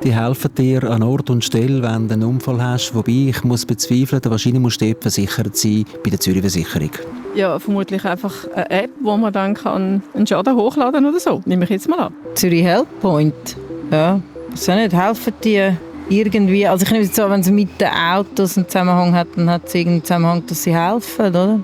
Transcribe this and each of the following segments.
Die helfen dir an Ort und Stelle, wenn du einen Unfall hast. Wobei ich muss bezweifeln, wahrscheinlich musst du dort versichert sein bei der Zürich Versicherung. Ja, vermutlich einfach eine App, wo man dann einen Schaden hochladen oder so. Nehme ich jetzt mal an. Zürich Helppoint. Ja, so nicht. Helfen die irgendwie? Also ich nehme es so, wenn sie mit den Autos einen Zusammenhang hat, dann hat es irgendeinen Zusammenhang, dass sie helfen, oder?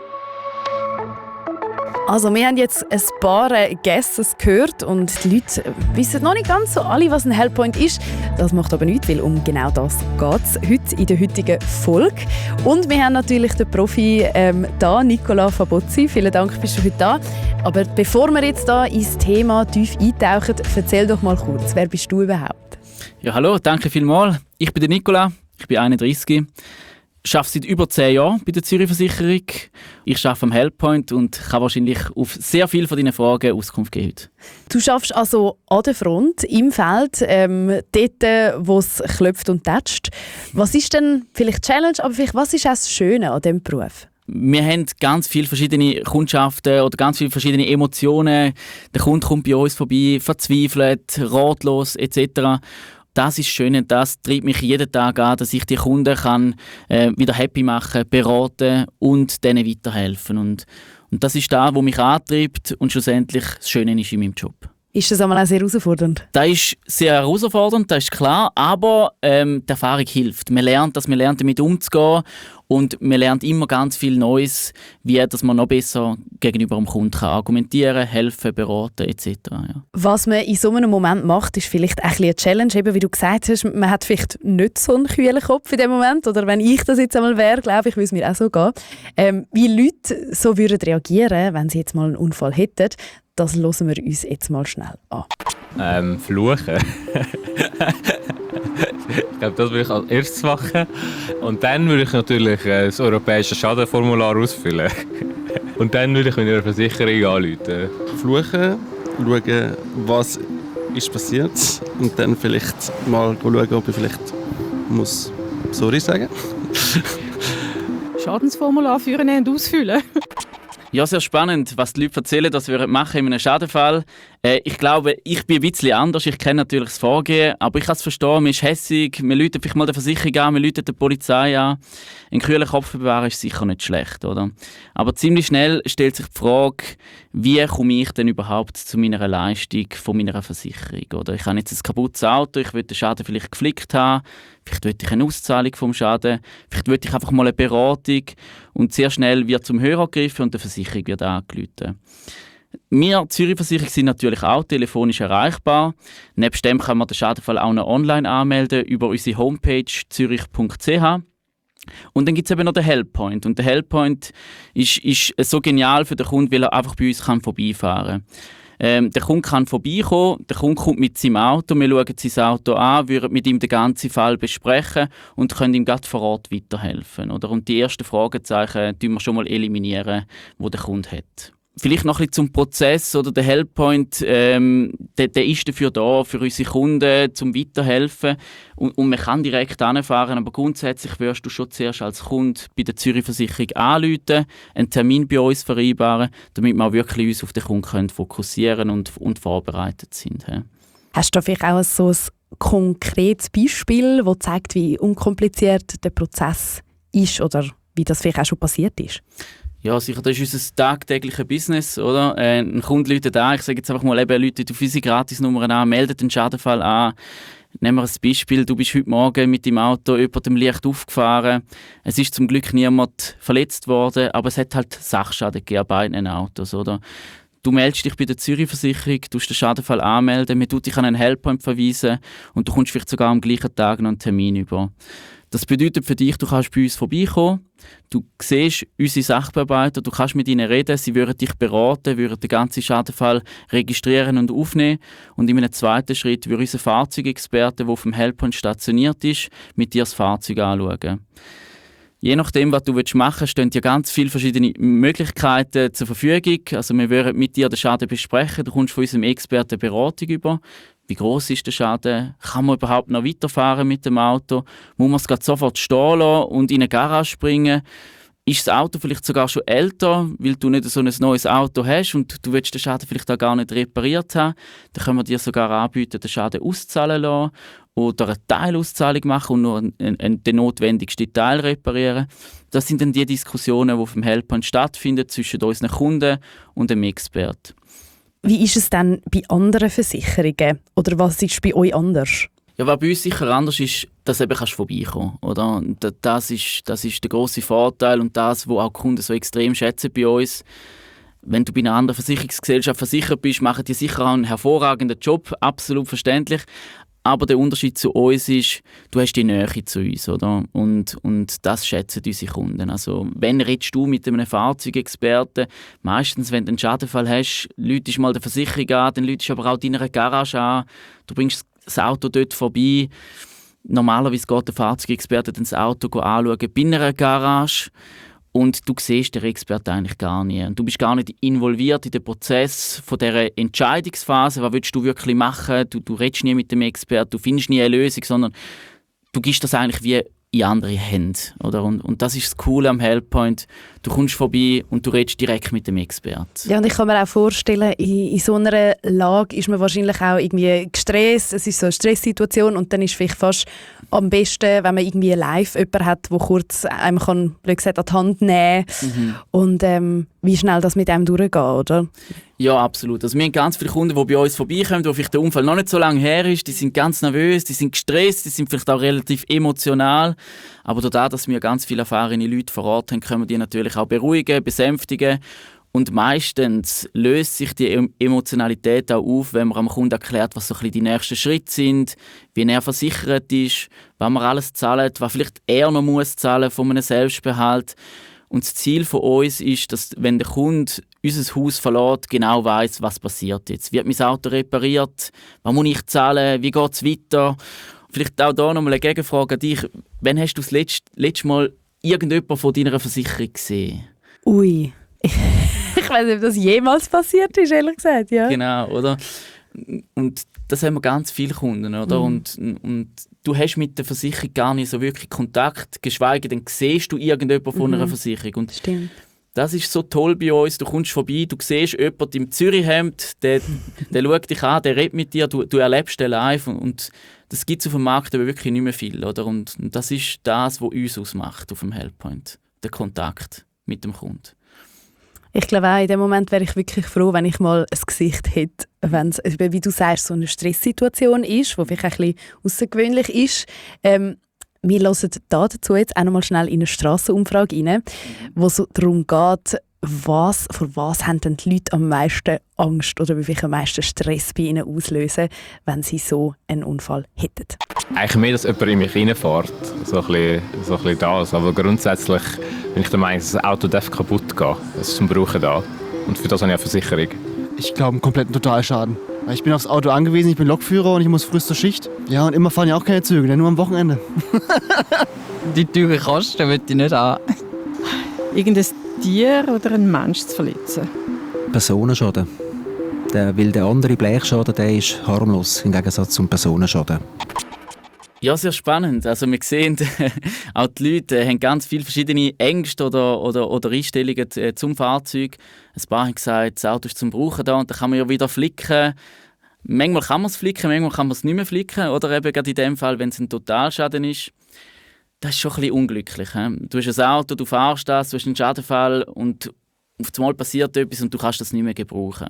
Also wir haben jetzt ein paar Guesses gehört und die Leute wissen noch nicht ganz so alle, was ein Helppoint ist. Das macht aber nichts, weil um genau das geht es heute in der heutigen Folge. Und wir haben natürlich den Profi da, Nicola Fabozzi. Vielen Dank, bist du heute da. Aber bevor wir jetzt da ins Thema tief eintauchen, erzähl doch mal kurz, wer bist du überhaupt? Ja, hallo, danke vielmals. Ich bin der Nicola, ich bin 31. Ich arbeite seit über 10 Jahren bei der Zürich Versicherung. Ich arbeite am Helppoint und kann wahrscheinlich auf sehr viele von deinen Fragen Auskunft geben heute. Du arbeitest also an der Front, im Feld, dort, wo es klopft und tätscht. Was ist denn vielleicht die Challenge, aber vielleicht, was ist auch das Schöne an diesem Beruf? Wir haben ganz viele verschiedene Kundschaften oder ganz viele verschiedene Emotionen. Der Kunde kommt bei uns vorbei, verzweifelt, ratlos etc. Das ist schön und das treibt mich jeden Tag an, dass ich die Kunden kann, wieder happy machen, beraten und denen weiterhelfen. Und das ist das, was mich antreibt und schlussendlich das Schöne ist in meinem Job. Ist das einmal auch sehr herausfordernd? Das ist sehr herausfordernd, das ist klar, aber die Erfahrung hilft. Man lernt damit umzugehen und man lernt immer ganz viel Neues, wie dass man noch besser gegenüber dem Kunden kann argumentieren, helfen, beraten etc. Ja. Was man in so einem Moment macht, ist vielleicht ein bisschen eine Challenge. Eben, wie du gesagt hast, man hat vielleicht nicht so einen kühlen Kopf in dem Moment. Oder wenn ich das jetzt einmal wäre, glaube ich, würde es mir auch so gehen. Wie Leute so würden reagieren, wenn sie jetzt mal einen Unfall hätten, das hören wir uns jetzt mal schnell an. Fluchen. Ich glaube, das würde ich als erstes machen. Und dann würde ich natürlich das europäische Schadenformular ausfüllen. Und dann würde ich mit einer Versicherung anrufen. Fluchen, schauen, was ist passiert. Und dann vielleicht mal schauen, ob ich vielleicht muss «Sorry» sagen. Schadensformular führen und ausfüllen. Ja, sehr spannend, was die Leute erzählen, was wir machen in einem Schadenfall. Ich glaube, ich bin ein bisschen anders. Ich kenne natürlich das Vorgehen, aber ich kann es verstehen, man ist hässig, man ruft vielleicht mal die Versicherung an, man ruft die Polizei an. Einen kühlen Kopf bewahren ist sicher nicht schlecht, oder? Aber ziemlich schnell stellt sich die Frage, wie komme ich denn überhaupt zu meiner Leistung von meiner Versicherung? Oder ich habe jetzt ein kaputtes Auto, ich will den Schaden vielleicht geflickt haben, vielleicht will ich eine Auszahlung vom Schaden, vielleicht will ich einfach mal eine Beratung und sehr schnell wird zum Hörer gegriffen und die Versicherung wird angerufen. Wir, Zürich Versicherung, sind natürlich auch telefonisch erreichbar. Nebst dem kann man den Schadenfall auch noch online anmelden über unsere Homepage zürich.ch. Und dann gibt es eben noch den Helppoint. Und der Helppoint ist so genial für den Kunden, weil er einfach bei uns vorbeifahren kann. Der Kunde kann vorbeikommen, der Kunde kommt mit seinem Auto, wir schauen sein Auto an, würden mit ihm den ganzen Fall besprechen und können ihm gerade vor Ort weiterhelfen. Oder? Und die ersten Fragezeichen eliminieren wir schon mal, die der Kunde hat. Vielleicht noch ein bisschen zum Prozess oder der Helppoint, der ist dafür da, für unsere Kunden, zum Weiterhelfen. Und man kann direkt anfahren, aber grundsätzlich wirst du schon zuerst als Kunde bei der Zürich Versicherung anrufen, einen Termin bei uns vereinbaren, damit wir auch wirklich uns auf den Kunden fokussieren und vorbereitet sind. Ja. Hast du vielleicht auch so ein konkretes Beispiel, das zeigt, wie unkompliziert der Prozess ist oder wie das vielleicht auch schon passiert ist? Ja, sicher, das ist unser tagtägliches Business, oder? Ein Kunde ruft an, ich sage jetzt einfach mal, ruft auf unsere Gratisnummern an, meldet den Schadenfall an. Nehmen wir ein Beispiel, du bist heute Morgen mit dem Auto über dem Licht aufgefahren. Es ist zum Glück niemand verletzt worden, aber es hat halt Sachschaden gegeben an beiden Autos, oder? Du meldest dich bei der Zürich Versicherung, du musst den Schadenfall anmelden, man tut dich an einen Helppoint verweisen und du kommst vielleicht sogar am gleichen Tag noch einen Termin über. Das bedeutet für dich, du kannst bei uns vorbeikommen, du siehst unsere Sachbearbeiter, du kannst mit ihnen reden, sie würden dich beraten, würden den ganzen Schadenfall registrieren und aufnehmen und in einem zweiten Schritt würde unser Fahrzeugexperte, der auf dem Helppoint stationiert ist, mit dir das Fahrzeug anschauen. Je nachdem, was du machen willst, stehen dir ganz viele verschiedene Möglichkeiten zur Verfügung. Also wir würden mit dir den Schaden besprechen, du kommst von unserem Experten Beratung über. Wie gross ist der Schaden? Kann man überhaupt noch weiterfahren mit dem Auto? Muss man es gerade sofort stehen lassen und in eine Garage bringen? ist das Auto vielleicht sogar schon älter, weil du nicht so ein neues Auto hast und du willst den Schaden vielleicht auch gar nicht repariert haben, dann können wir dir sogar anbieten, den Schaden auszahlen lassen oder eine Teilauszahlung machen und nur den notwendigsten Teil reparieren. Das sind dann die Diskussionen, die auf dem Helppoint stattfinden zwischen unseren Kunden und dem Experten. Wie ist es denn bei anderen Versicherungen? Oder was ist bei euch anders? Ja, was bei uns sicher anders ist, dass du eben vorbeikommen kannst. Oder? Das ist der grosse Vorteil und das, was auch die Kunden so extrem schätzen bei uns. Wenn du bei einer anderen Versicherungsgesellschaft versichert bist, machen die sicher auch einen hervorragenden Job, absolut verständlich. Aber der Unterschied zu uns ist, du hast die Nähe zu uns, oder? Und das schätzen unsere Kunden. Also, wenn redest du mit einem Fahrzeugexperten, meistens, wenn du einen Schadenfall hast, läutest mal die Versicherung an, dann läutest du aber auch deiner Garage an, du bringst das Auto dort vorbei. Normalerweise geht der Fahrzeugexperte dann das Auto anschauen bei einer Garage. Und du siehst den Experten eigentlich gar nicht. Und du bist gar nicht involviert in den Prozess von dieser Entscheidungsphase. Was willst du wirklich machen? Du redest nie mit dem Experten, du findest nie eine Lösung, sondern du gibst das eigentlich wie in andere Hände. Oder? Und das ist das Coole am Helppoint. Du kommst vorbei und du redest direkt mit dem Experten. Ja, und ich kann mir auch vorstellen, in so einer Lage ist man wahrscheinlich auch irgendwie gestresst. Es ist so eine Stresssituation und dann ist vielleicht fast am besten, wenn man irgendwie live jemanden hat, der kurz einem kann, blöd gesagt, an die Hand nehmen kann. Und wie schnell das mit einem durchgeht, oder? Ja, absolut. Also wir haben ganz viele Kunden, die bei uns vorbeikommen, wo vielleicht der Unfall noch nicht so lange her ist. Die sind ganz nervös, die sind gestresst, die sind vielleicht auch relativ emotional. Aber dadurch, dass wir ganz viele erfahrene Leute vor Ort haben, können wir die natürlich auch beruhigen, besänftigen. Und meistens löst sich die Emotionalität auch auf, wenn man am Kunden erklärt, was so ein bisschen die nächsten Schritte sind, wie er versichert ist, was man alles zahlt, was vielleicht er noch muss zahlen von einem Selbstbehalt. Und das Ziel von uns ist, dass, wenn der Kunde unser Haus verlässt, genau weiss, was passiert jetzt. Wird mein Auto repariert? Was muss ich zahlen? Wie geht es weiter? Vielleicht auch hier nochmal eine Gegenfrage an dich. Wann hast du das letzte Mal irgendjemand von deiner Versicherung gesehen? Ui. Ich weiß nicht, ob das jemals passiert ist, ehrlich gesagt. Ja. Genau, oder? Und das haben wir ganz viele Kunden, oder? Und du hast mit der Versicherung gar nicht so wirklich Kontakt, geschweige denn siehst du irgendjemanden von einer Versicherung. Und Stimmt. das ist so toll bei uns. Du kommst vorbei, du siehst jemanden im Zürichhemd, der schaut dich an, der redet mit dir, du erlebst den live. Und das gibt es auf dem Markt aber wirklich nicht mehr viel, oder? Und das ist das, was uns ausmacht auf dem Helppoint. Der Kontakt mit dem Kunden. Ich glaube auch, in dem Moment wäre ich wirklich froh, wenn ich mal ein Gesicht hätte, wenn es, wie du sagst, so eine Stresssituation ist, die vielleicht ein bisschen außergewöhnlich ist. Wir hören dazu jetzt auch noch mal schnell in eine Strassenumfrage rein, wo es darum geht, vor was haben denn die Leute am meisten Angst oder wie viel am meisten Stress bei ihnen auslösen, wenn sie so einen Unfall hätten. Eigentlich mehr, dass jemand in mich reinfährt. So ein bisschen das. Aber grundsätzlich bin ich der Meinung, dass das Auto kaputt gehen darf. Es ist zum Brauchen da. Und für das habe ich eine Versicherung. Ich glaube, einen kompletten Totalschaden. Weil ich bin aufs Auto angewiesen, ich bin Lokführer und ich muss früh zur Schicht. Ja, und immer fahren ja auch keine Züge, nur am Wochenende. Die teuren Kosten will ich nicht an. Irgendein Tier oder ein Mensch zu verletzen. Personenschaden. Weil der andere Blechschaden, der ist harmlos im Gegensatz zum Personenschaden. Ja, sehr spannend. Also wir sehen, auch die Leute haben ganz viele verschiedene Ängste oder Einstellungen zum Fahrzeug. Ein paar haben gesagt, das Auto ist zum Brauchen da und dann kann man ja wieder flicken. Manchmal kann man es flicken, manchmal kann man es nicht mehr flicken. Oder eben gerade in dem Fall, wenn es ein Totalschaden ist. Das ist schon ein bisschen unglücklich. Du hast ein Auto, du fährst das, du hast einen Schadenfall und auf einmal passiert etwas und du kannst das nicht mehr gebrauchen.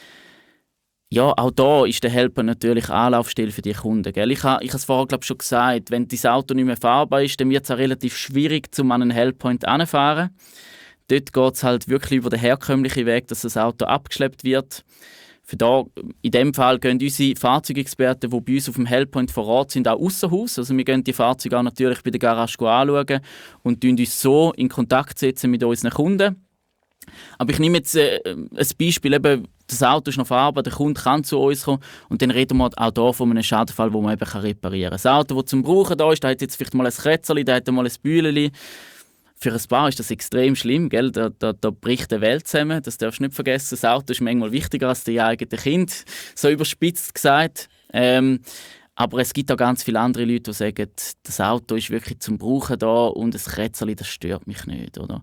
Ja, auch da ist der Helper natürlich Anlaufstelle für die Kunden. Gell? Ich habe es vorher schon gesagt, wenn dein Auto nicht mehr fahrbar ist, dann wird es auch relativ schwierig, um an einen Helppoint hinzufahren. Dort geht es halt wirklich über den herkömmlichen Weg, dass das Auto abgeschleppt wird. In dem Fall gehen unsere Fahrzeugexperten, die bei uns auf dem Helppoint vor Ort sind, auch ausser Haus. Also wir gehen die Fahrzeuge auch natürlich bei der Garage anschauen und setzen uns so in Kontakt setzen mit unseren Kunden. Aber ich nehme jetzt ein Beispiel, eben, das Auto ist noch fahrbar, der Kunde kann zu uns kommen und dann reden wir auch hier von einem Schadenfall, den man eben reparieren kann. Das Auto, das zum Brauchen da ist, da hat jetzt vielleicht mal ein Krätzerli, da hat mal ein Bühleli. Für ein Paar ist das extrem schlimm, gell? Da bricht die Welt zusammen, das darfst du nicht vergessen. Das Auto ist manchmal wichtiger als die eigenen Kinder, so überspitzt gesagt. Aber es gibt auch ganz viele andere Leute, die sagen, das Auto ist wirklich zum Brauchen da und das Rätsel, das stört mich nicht. Oder?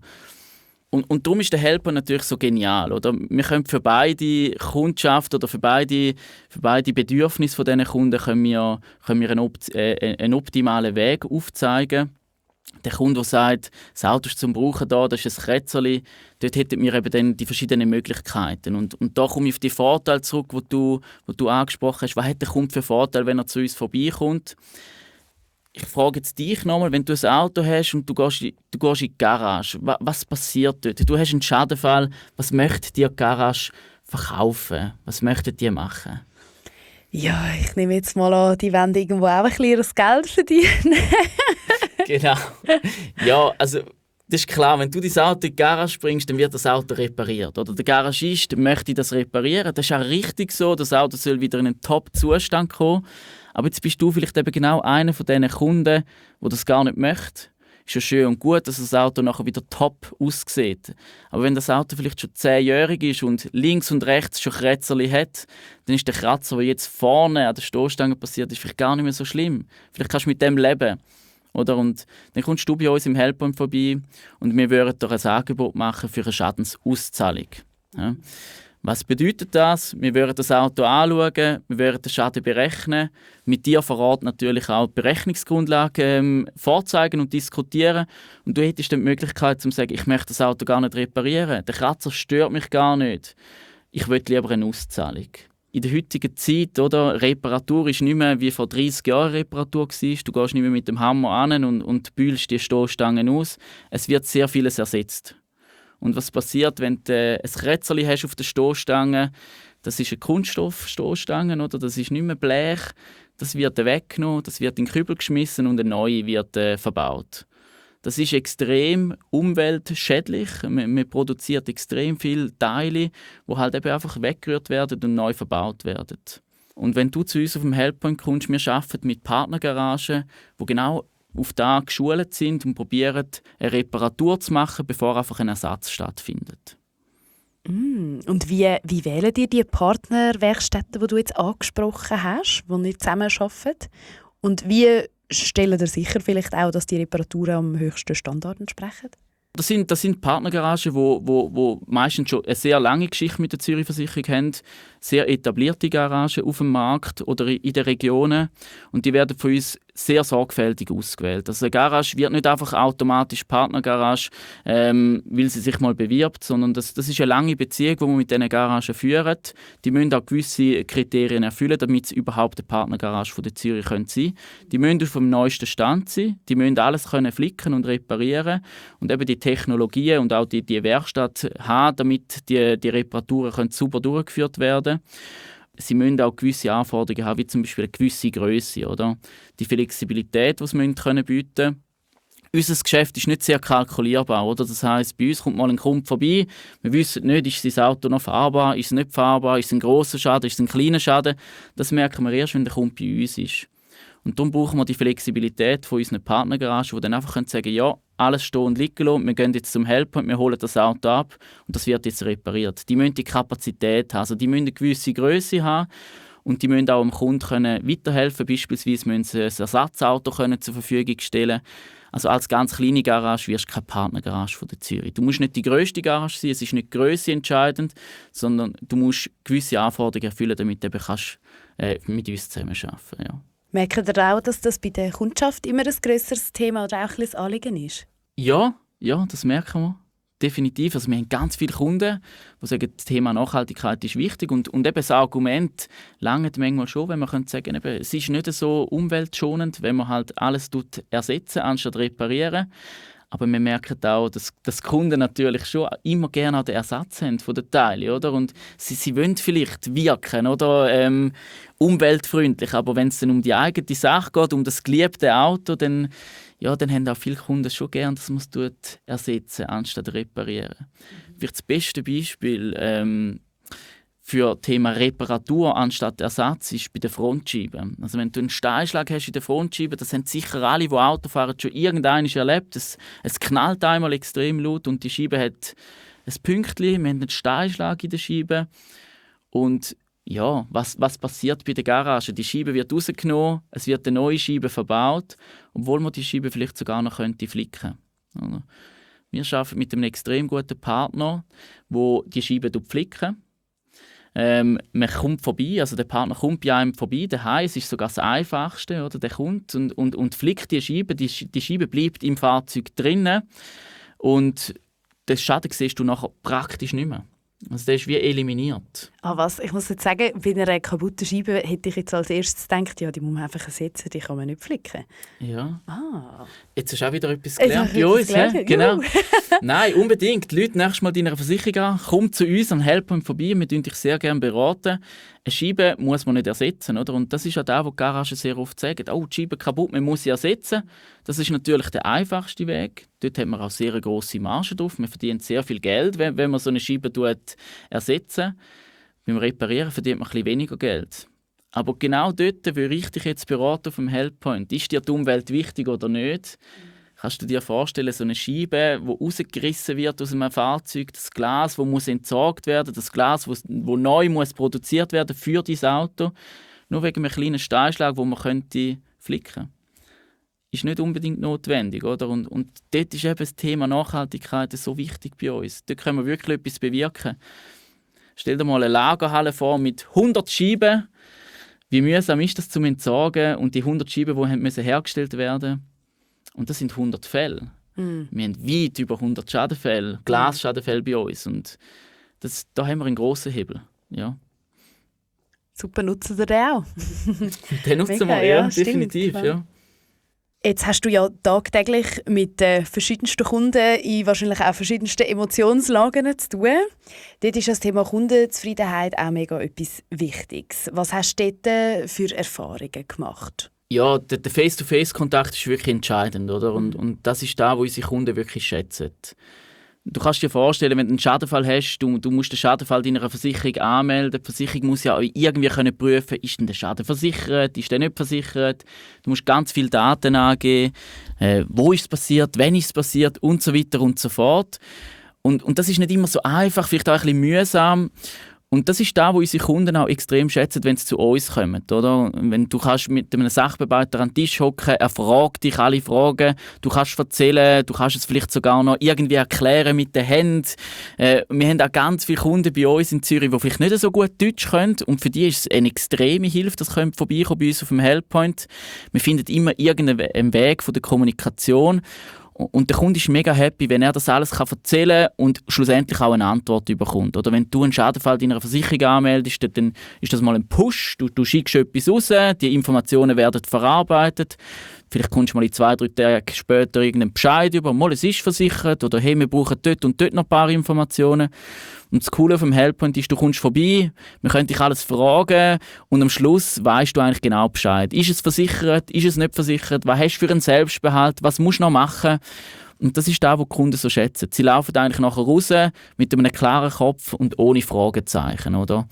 Und darum ist der Helper natürlich so genial. Oder? Wir können für beide Kundschaft oder für beide Bedürfnisse von diesen Kunden können wir einen optimalen Weg aufzeigen. Der Kunde, der sagt, das Auto ist zum Brauchen da, das ist ein Rätsel, dort hätten wir eben dann die verschiedenen Möglichkeiten. Und da komme ich auf die Vorteile zurück, die du angesprochen hast. Was hat der Kunde für Vorteile, wenn er zu uns vorbeikommt? Ich frage jetzt dich nochmal, wenn du ein Auto hast und du gehst in die Garage, was passiert dort? Du hast einen Schadenfall, was möchte die Garage verkaufen? Was möchten die machen? Ja, ich nehme jetzt mal an, die wollen irgendwo auch ein bisschen das Geld verdienen. Genau. Ja, also das ist klar, wenn du dein Auto in die Garage bringst, dann wird das Auto repariert. Oder der Garagist möchte das reparieren. Das ist auch richtig so, das Auto soll wieder in einen Top-Zustand kommen. Aber jetzt bist du vielleicht eben genau einer von diesen Kunden, der das gar nicht möchte. Ist ja schön und gut, dass das Auto nachher wieder top aussieht. Aber wenn das Auto vielleicht schon 10-jährig ist und links und rechts schon Krätzerli hat, dann ist der Kratzer, der jetzt vorne an der Stoßstange passiert, ist vielleicht gar nicht mehr so schlimm. Vielleicht kannst du mit dem leben. Oder? Und dann kommst du bei uns im Helppoint vorbei und wir würden dir ein Angebot machen für eine Schadensauszahlung. Ja. Was bedeutet das? Wir würden das Auto anschauen, wir würden den Schaden berechnen, mit dir vor Ort natürlich auch die Berechnungsgrundlagen vorzeigen und diskutieren. Und du hättest dann die Möglichkeit zu sagen, ich möchte das Auto gar nicht reparieren, der Kratzer stört mich gar nicht, ich will lieber eine Auszahlung. In der heutigen Zeit, oder, Reparatur ist nicht mehr wie vor 30 Jahren Reparatur war. Du gehst nicht mehr mit dem Hammer an und bühlst die Stoßstangen aus. Es wird sehr vieles ersetzt. Und was passiert, wenn du ein Rätsel hast auf der Stoßstange? Das ist eine Kunststoffstoßstange, oder? Das ist nicht mehr Blech. Das wird weggenommen, das wird in den Kübel geschmissen und eine neue wird verbaut. Das ist extrem umweltschädlich. Man produziert extrem viele Teile, die halt eben einfach weggerührt werden und neu verbaut werden. Und wenn du zu uns auf dem Helppoint kommst, wir arbeiten mit Partnergaragen, die genau auf das geschult sind und probieren, eine Reparatur zu machen, bevor einfach ein Ersatz stattfindet. Und wie wählen ihr die Partnerwerkstätten, die du jetzt angesprochen hast, die ihr zusammen arbeitet? Und wie stellen ihr sicher vielleicht auch, dass die Reparaturen am höchsten Standard entsprechen? Das sind Partnergaragen, die meistens schon eine sehr lange Geschichte mit der Zürich-Versicherung haben, sehr etablierte Garagen auf dem Markt oder in den Regionen. Und die werden von uns sehr sorgfältig ausgewählt. Also eine Garage wird nicht einfach automatisch Partnergarage, weil sie sich mal bewirbt, sondern das ist eine lange Beziehung, die wir mit diesen Garagen führen. Die müssen auch gewisse Kriterien erfüllen, damit sie überhaupt eine Partnergarage von der Zürich sein können. Die müssen auf dem neuesten Stand sein, die müssen alles können flicken und reparieren und eben die Technologien und auch die Werkstatt haben, damit die Reparaturen sauber durchgeführt werden können. Sie müssen auch gewisse Anforderungen haben, wie zum Beispiel eine gewisse Grösse, oder? Die Flexibilität, die sie bieten können. Unser Geschäft ist nicht sehr kalkulierbar, oder? Das heisst, bei uns kommt mal ein Kunde vorbei, wir wissen nicht, ist sein Auto noch fahrbar, ist es nicht fahrbar, ist es ein grosser Schaden, ist es ein kleiner Schaden. Das merken wir erst, wenn der Kunde bei uns ist. Und darum brauchen wir die Flexibilität von unseren Partnergaragen, die dann einfach sagen können, ja, alles stehen und liegen lassen, wir gehen jetzt zum Helppoint, wir holen das Auto ab und das wird jetzt repariert. Die müssen die Kapazität haben, also die müssen eine gewisse Grösse haben und die müssen auch dem Kunden weiterhelfen, beispielsweise müssen sie ein Ersatzauto zur Verfügung stellen. Also als ganz kleine Garage wirst du keine Partnergarage von der Zürich. Du musst nicht die grösste Garage sein, es ist nicht die Grösse entscheidend, sondern du musst gewisse Anforderungen erfüllen, damit du kannst, mit uns zusammenarbeiten kannst. Ja. Merkt ihr auch, dass das bei der Kundschaft immer ein grösseres Thema oder auch ein Anliegen ist? Ja, das merken wir. Definitiv. Also wir haben ganz viele Kunden, die sagen, das Thema Nachhaltigkeit ist wichtig. Und eben das Argument langt manchmal schon, wenn man sagen könnte, es ist nicht so umweltschonend, wenn man halt alles ersetzen anstatt reparieren. Aber wir merken auch, dass Kunden natürlich schon immer gerne auch den Ersatz haben von den Teilen, oder? Und sie wollen vielleicht wirken, oder? Umweltfreundlich. Aber wenn es dann um die eigene Sache geht, um das geliebte Auto, dann haben auch viele Kunden schon gerne, dass man es ersetzen anstatt reparieren. Vielleicht das beste Beispiel für das Thema Reparatur anstatt Ersatz ist bei den Frontscheiben. Also wenn du einen Steinschlag hast in der Frontscheibe, das haben sicher alle, die Auto fahren, schon irgendwann erlebt. Es knallt einmal extrem laut und die Scheibe hat ein Pünktchen, wir haben einen Steinschlag in der Scheibe. Und ja, was passiert bei der Garage? Die Scheibe wird rausgenommen, es wird eine neue Scheibe verbaut, obwohl man die Scheibe vielleicht sogar noch flicken könnte. Wir arbeiten mit einem extrem guten Partner, der die Scheibe flickt. Man kommt vorbei, also der Partner kommt bei einem vorbei, daheim, es ist sogar das Einfachste, oder? Der kommt und flickt die Scheibe. Die Scheibe bleibt im Fahrzeug drinnen und den Schaden siehst du nachher praktisch nicht mehr. Also der ist wie eliminiert. Was? Ich muss jetzt sagen, bei einer kaputten Scheibe hätte ich jetzt als erstes gedacht, ja, die muss man einfach ersetzen, die kann man nicht flicken. Ja. Ah. Jetzt hast du auch wieder etwas gelernt bei uns. Genau. Nein, unbedingt. Die Leute nächstes Mal deiner Versicherung an, komm zu uns an Helppoint vorbei, wir beraten dich sehr gerne beraten. Eine Scheibe muss man nicht ersetzen, oder? Und das ist auch das, was die Garagen sehr oft sagen. Oh, die Scheibe kaputt, man muss sie ersetzen. Das ist natürlich der einfachste Weg. Dort hat man auch sehr eine grosse Marge drauf. Man verdient sehr viel Geld, wenn man so eine Scheibe ersetzt. Beim Reparieren verdient man ein bisschen weniger Geld. Aber genau dort würde ich dich jetzt beraten auf dem Helppoint. Ist dir die Umwelt wichtig oder nicht? Kannst du dir vorstellen, so eine Scheibe, die rausgerissen wird aus einem Fahrzeug, das Glas, das muss entsorgt werden, das Glas, das neu muss produziert werden für dein Auto, nur wegen einem kleinen Steinschlag, den man könnte flicken. Ist nicht unbedingt notwendig, oder? Und dort ist eben das Thema Nachhaltigkeit so wichtig bei uns. Dort können wir wirklich etwas bewirken. Stell dir mal eine Lagerhalle vor mit 100 Scheiben. Wie mühsam ist das zum Entsorgen? Und die 100 Scheiben, die müssen hergestellt werden. Und das sind 100 Fälle. Wir haben weit über 100 Schadenfälle, Glasschadenfälle bei uns. Und da haben wir einen grossen Hebel. Ja. Super, nutzen Sie den auch? Den nutzen wir, ja, definitiv. Ja. Jetzt hast du ja tagtäglich mit verschiedensten Kunden in wahrscheinlich auch verschiedensten Emotionslagen zu tun. Dort ist das Thema Kundenzufriedenheit auch mega etwas Wichtiges. Was hast du dort für Erfahrungen gemacht? Ja, der Face-to-Face-Kontakt ist wirklich entscheidend, oder? Und das ist das, was unsere Kunden wirklich schätzen. Du kannst dir vorstellen, wenn du einen Schadenfall hast, du musst den Schadenfall deiner Versicherung anmelden. Die Versicherung muss ja irgendwie prüfen können, ist denn der Schaden versichert, ist der nicht versichert. Du musst ganz viele Daten angeben, wo ist es passiert, wann ist es passiert und so weiter und so fort. Und das ist nicht immer so einfach, vielleicht auch ein bisschen mühsam. Und das ist das, was unsere Kunden auch extrem schätzen, wenn sie zu uns kommen. Oder? Wenn du kannst mit einem Sachbearbeiter an den Tisch hocken, er fragt dich alle Fragen, du kannst erzählen, du kannst es vielleicht sogar noch irgendwie erklären mit den Händen. Wir haben auch ganz viele Kunden bei uns in Zürich, die vielleicht nicht so gut Deutsch können. Und für die ist es eine extreme Hilfe, dass sie vorbeikommen bei uns auf dem Helppoint. Wir finden immer irgendeinen Weg von der Kommunikation. Und der Kunde ist mega happy, wenn er das alles erzählen kann und schlussendlich auch eine Antwort bekommt. Oder wenn du einen Schadenfall deiner Versicherung anmeldest, dann ist das mal ein Push. Du schickst etwas raus, die Informationen werden verarbeitet. Vielleicht kommst du mal in 2-3 Tagen später irgendeinen Bescheid über, mal, es ist versichert, oder hey, wir brauchen dort und dort noch ein paar Informationen. Und das Coole auf dem Helppoint ist, du kommst vorbei, wir können dich alles fragen und am Schluss weißt du eigentlich genau Bescheid. Ist es versichert, ist es nicht versichert, was hast du für einen Selbstbehalt, was musst du noch machen? Und das ist das, was die Kunden so schätzen. Sie laufen eigentlich nachher raus mit einem klaren Kopf und ohne Fragezeichen, oder?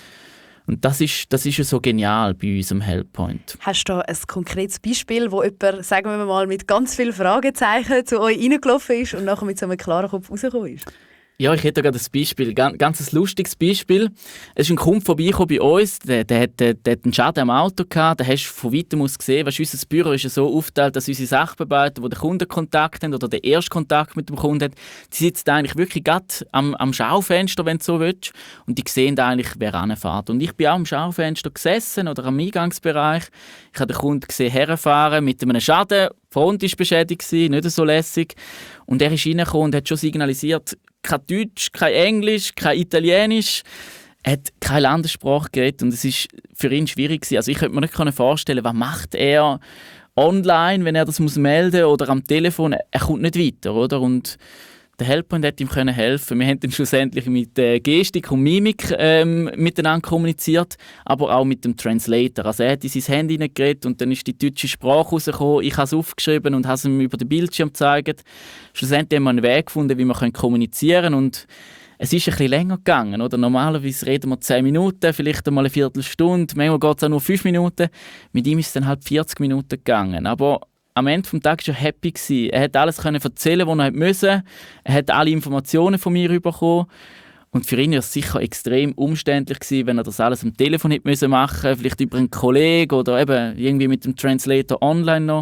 Und das ist ja so genial bei uns am Helppoint. Hast du da ein konkretes Beispiel, wo jemand, sagen wir mal, mit ganz vielen Fragezeichen zu euch reingelaufen ist und nachher mit so einem klaren Kopf rausgekommen ist? Ja, ich hätte gerade ein Beispiel, ganz ein lustiges Beispiel. Es ist ein Kunde vorbeigekommen bei uns, der hat einen Schaden am Auto gehabt, den hast du von weitem aus gesehen. Weißt, unser Büro ist ja so aufgeteilt, dass unsere Sachbearbeiter, die den Kundenkontakt haben oder den ersten Kontakt mit dem Kunden haben, die sitzen eigentlich wirklich gerade am Schaufenster, wenn du so willst, und die sehen eigentlich, wer ranfährt. Und ich bin auch am Schaufenster gesessen oder am Eingangsbereich. Ich habe den Kunden gesehen herfahren mit einem Schaden, die Front war beschädigt, nicht so lässig. Und er ist reingekommen und hat schon signalisiert, kein Deutsch, kein Englisch, kein Italienisch. Er hat keine Landessprache geredet und es war für ihn schwierig. Also ich könnte mir nicht vorstellen, was macht er online, wenn er das melden muss, oder am Telefon. Er kommt nicht weiter, oder? Und der Helppoint hat ihm helfen. Wir haben dann schlussendlich mit Gestik und Mimik miteinander kommuniziert, aber auch mit dem Translator. Also er hat in sein Handy geredet und dann ist die deutsche Sprache rausgekommen. Ich habe es aufgeschrieben und habe es ihm über den Bildschirm gezeigt. Schlussendlich haben wir einen Weg gefunden, wie wir kommunizieren können. Und es ist ein bisschen länger gegangen. Oder? Normalerweise reden wir 10 Minuten, vielleicht einmal eine Viertelstunde, manchmal geht es auch nur 5 Minuten. Mit ihm ist es dann halt 40 Minuten gegangen. Aber am Ende des Tages war er happy. Er hat alles erzählen, was er musste. Er hat alle Informationen von mir bekommen. Und für ihn war es sicher extrem umständlich gewesen, wenn er das alles am Telefon hätte machen müssen, vielleicht über einen Kollegen oder eben irgendwie mit dem Translator online noch.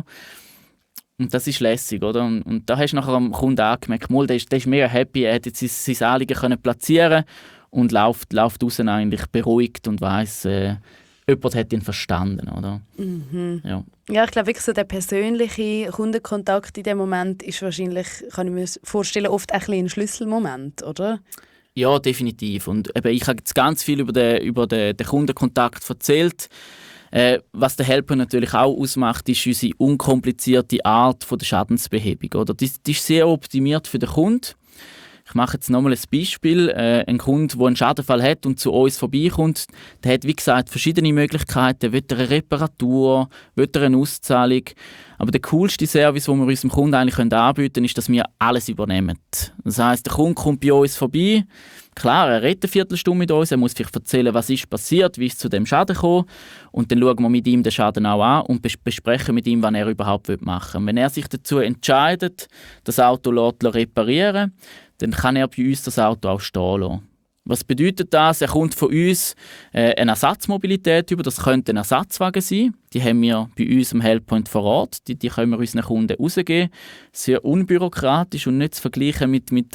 Und das ist lässig, oder? Und da hast du nachher am Kunden angemerkt, der ist mega happy, er hat jetzt sein Anliegen können platzieren und läuft raus eigentlich beruhigt und weiss, jemand hat ihn verstanden, oder? Mhm. Ja. Ja, ich glaube wirklich so der persönliche Kundenkontakt in dem Moment ist wahrscheinlich, kann ich mir vorstellen, oft ein bisschen ein Schlüsselmoment, oder? Ja, definitiv. Und eben, ich habe jetzt ganz viel über den Kundenkontakt erzählt. Was der Helper natürlich auch ausmacht, ist unsere unkomplizierte Art der Schadensbehebung. Oder? Die ist sehr optimiert für den Kunden. Ich mache jetzt nochmal ein Beispiel. Ein Kunde, der einen Schadenfall hat und zu uns vorbeikommt, der hat, wie gesagt, verschiedene Möglichkeiten. Will er eine Reparatur, will er eine Auszahlung. Aber der coolste Service, den wir unserem Kunden eigentlich anbieten können, ist, dass wir alles übernehmen. Das heisst, der Kunde kommt bei uns vorbei. Klar, er redet eine Viertelstunde mit uns, er muss vielleicht erzählen, was ist passiert, wie ist es zu dem Schaden gekommen. Und dann schauen wir mit ihm den Schaden auch an und besprechen mit ihm, was er überhaupt machen will. Wenn er sich dazu entscheidet, das Auto reparieren zu lassen, dann kann er bei uns das Auto auch stehen lassen. Was bedeutet das? Er kommt von uns eine Ersatzmobilität über. Das könnte ein Ersatzwagen sein. Die haben wir bei uns am Helppoint vor Ort. Die können wir unseren Kunden rausgeben. Sehr unbürokratisch und nicht zu vergleichen mit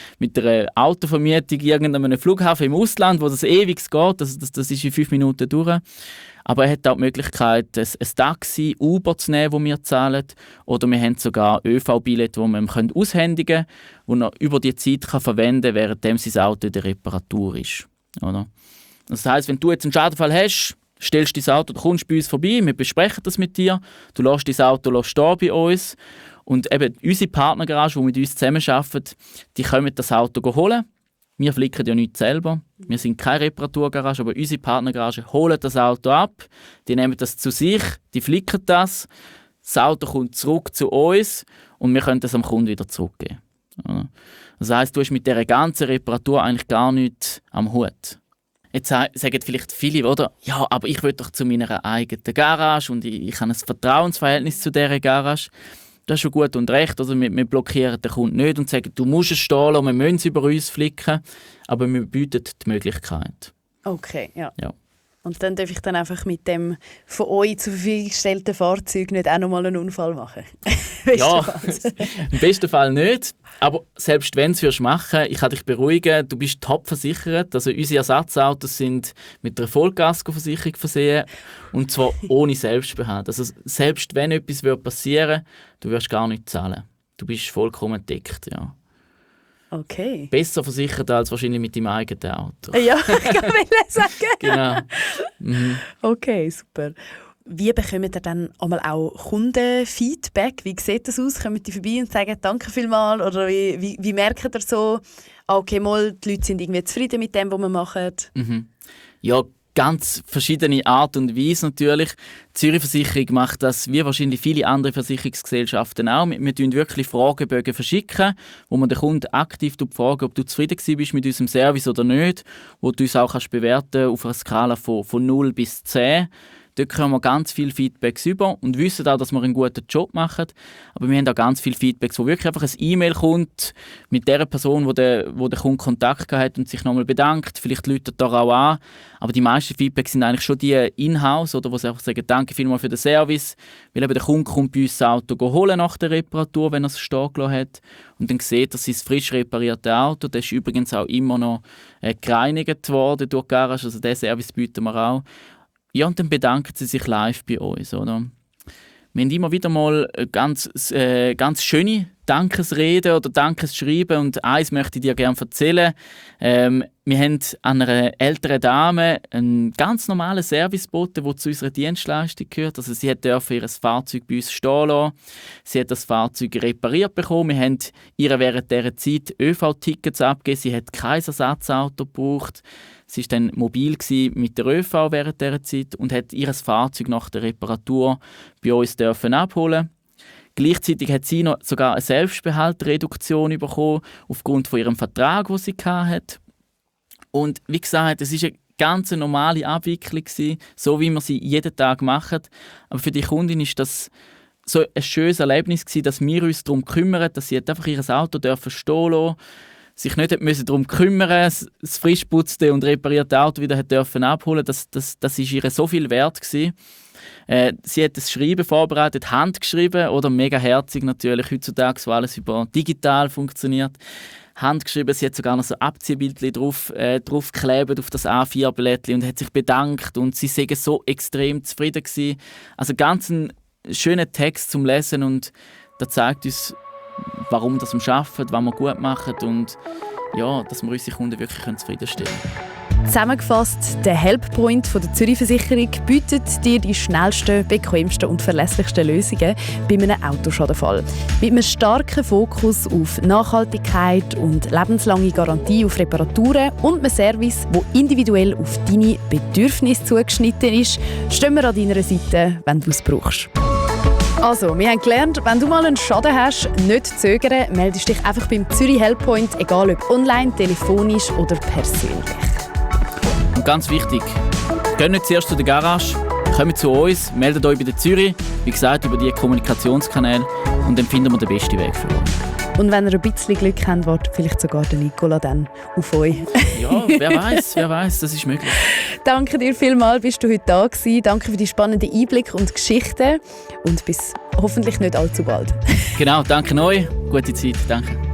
der Autovermietung irgendeinem Flughafen im Ausland, wo das ewig geht. Das ist in 5 Minuten durch. Aber er hat auch die Möglichkeit, ein Taxi, Uber zu nehmen, das wir zahlen. Oder wir haben sogar ÖV-Billette, die wir ihm aushändigen können, die er über die Zeit verwenden kann, während sein Auto in der Reparatur ist. Oder? Das heisst, wenn du jetzt einen Schadenfall hast, stellst du dein Auto, du kommst bei uns vorbei, wir besprechen das mit dir, du lässt dein Auto stehen bei uns. Und eben unsere Partnergarage, die mit uns zusammenarbeiten, die können das Auto holen. Wir flicken ja nichts selber. Wir sind keine Reparaturgarage, aber unsere Partnergarage holen das Auto ab. Die nehmen das zu sich, die flicken das. Das Auto kommt zurück zu uns und wir können das am Kunden wieder zurückgeben. Das heisst, du hast mit dieser ganzen Reparatur eigentlich gar nichts am Hut. Jetzt sagen vielleicht viele, oder? Ja, aber ich will doch zu meiner eigenen Garage und ich habe ein Vertrauensverhältnis zu dieser Garage. Das ist schon gut und recht. Also wir blockieren den Kunden nicht und sagen, du musst es stehen lassen, wir müssen es über uns flicken. Aber wir bieten die Möglichkeit. Okay, ja. Ja. Und dann darf ich dann einfach mit dem von euch zur Verfügung gestellten Fahrzeug nicht auch nochmal einen Unfall machen? Ja, im besten Fall nicht. Aber selbst wenn du es machen würdest, ich kann dich beruhigen, du bist top versichert. Also unsere Ersatzautos sind mit einer Vollkaskoversicherung versehen und zwar ohne Selbstbehalt. Also selbst wenn etwas passieren würde, du wirst gar nicht zahlen. Du bist vollkommen gedeckt, ja. Okay. Besser versichert als wahrscheinlich mit deinem eigenen Auto. Ja, ich kann sagen. Genau. Mhm. Okay, super. Wie bekommt ihr dann einmal auch Kundenfeedback? Wie sieht das aus? Kommen die vorbei und sagen «Danke vielmals» oder wie merkt ihr so, okay, mal, die Leute sind irgendwie zufrieden mit dem, was wir machen? Mhm. Ja, ganz verschiedene Art und Weise natürlich. Die Zürich Versicherung macht das wie wahrscheinlich viele andere Versicherungsgesellschaften auch. Wir verschicken wirklich Fragebögen, wo man den Kunden aktiv fragen, ob du zufrieden bist mit unserem Service oder nicht, wo du uns auch bewerten kannst auf einer Skala von 0 bis 10. Dort kriegen wir ganz viel Feedbacks über und wissen auch, dass wir einen guten Job machen. Aber wir haben auch ganz viele Feedbacks, wo wirklich einfach ein E-Mail kommt mit der Person, wo der Kunde Kontakt hat und sich nochmal bedankt. Vielleicht läutet er auch an. Aber die meisten Feedbacks sind eigentlich schon die in-house, oder wo sie einfach sagen, danke vielmals für den Service. Weil eben der Kunde kommt bei uns das Auto holen nach der Reparatur, wenn er es stehen gelassen hat. Und dann sieht er sein frisch repariertes Auto. Das ist übrigens auch immer noch gereinigt worden durch die Garage. Also diesen Service bieten wir auch. Ja, und dann bedanken sie sich live bei uns, oder? Wir haben immer wieder mal ganz schöne Dankesreden oder Dankesschreiben und eins möchte ich dir gerne erzählen. Wir haben an einer älteren Dame einen ganz normalen Service geboten, der zu unserer Dienstleistung gehört. Also sie durfte ihr Fahrzeug bei uns stehen lassen. Sie hat das Fahrzeug repariert bekommen. Wir haben ihr während dieser Zeit ÖV-Tickets abgegeben. Sie hat kein Ersatzauto gebraucht. Sie war dann mobil mit der ÖV während dieser Zeit und hat ihr Fahrzeug nach der Reparatur bei uns abholen. Gleichzeitig hat sie noch sogar eine Selbstbehaltreduktion bekommen, aufgrund von ihrem Vertrag, den sie hatte. Und wie gesagt, es war eine ganz normale Abwicklung, so wie wir sie jeden Tag machen. Aber für die Kundin war das so ein schönes Erlebnis, dass wir uns darum kümmern, dass sie einfach ihr Auto stehen lassen. sich nicht darum kümmern musste, das frisch putzte und reparierte Auto wieder dürfen abholen. Das ist ihr so viel wert gewesen. Sie hat das Schreiben vorbereitet, handgeschrieben oder mega herzig natürlich, heutzutage, wo alles über digital funktioniert. Handgeschrieben, sie hat sogar noch so Abziehbildchen draufgeklebt auf das A4-Blättchen und hat sich bedankt und sie sei so extrem zufrieden gewesen. Also ganz ein schöner Text zum Lesen und das zeigt uns, warum wir arbeiten, was wir gut machen und ja, dass wir unsere Kunden wirklich zufriedenstellen können. Zusammengefasst, der Helppoint von der Zürich Versicherung bietet dir die schnellsten, bequemsten und verlässlichsten Lösungen bei einem Autoschadenfall. Mit einem starken Fokus auf Nachhaltigkeit und lebenslange Garantie auf Reparaturen und einem Service, der individuell auf deine Bedürfnisse zugeschnitten ist, stehen wir an deiner Seite, wenn du es brauchst. Also, wir haben gelernt, wenn du mal einen Schaden hast, nicht zögern, meldest dich einfach beim Zürich Helppoint, egal ob online, telefonisch oder persönlich. Und ganz wichtig, geht nicht zuerst zu der Garage, kommt zu uns, meldet euch bei der Zürich, wie gesagt, über die Kommunikationskanäle und dann finden wir den besten Weg für euch. Und wenn ihr ein bisschen Glück habt, wartet vielleicht sogar der Nicola dann auf euch. Ja, wer weiß, das ist möglich. Danke dir vielmals, bist du heute da gewesen. Danke für die spannenden Einblicke und Geschichten und bis hoffentlich nicht allzu bald. Genau, danke euch, gute Zeit, danke.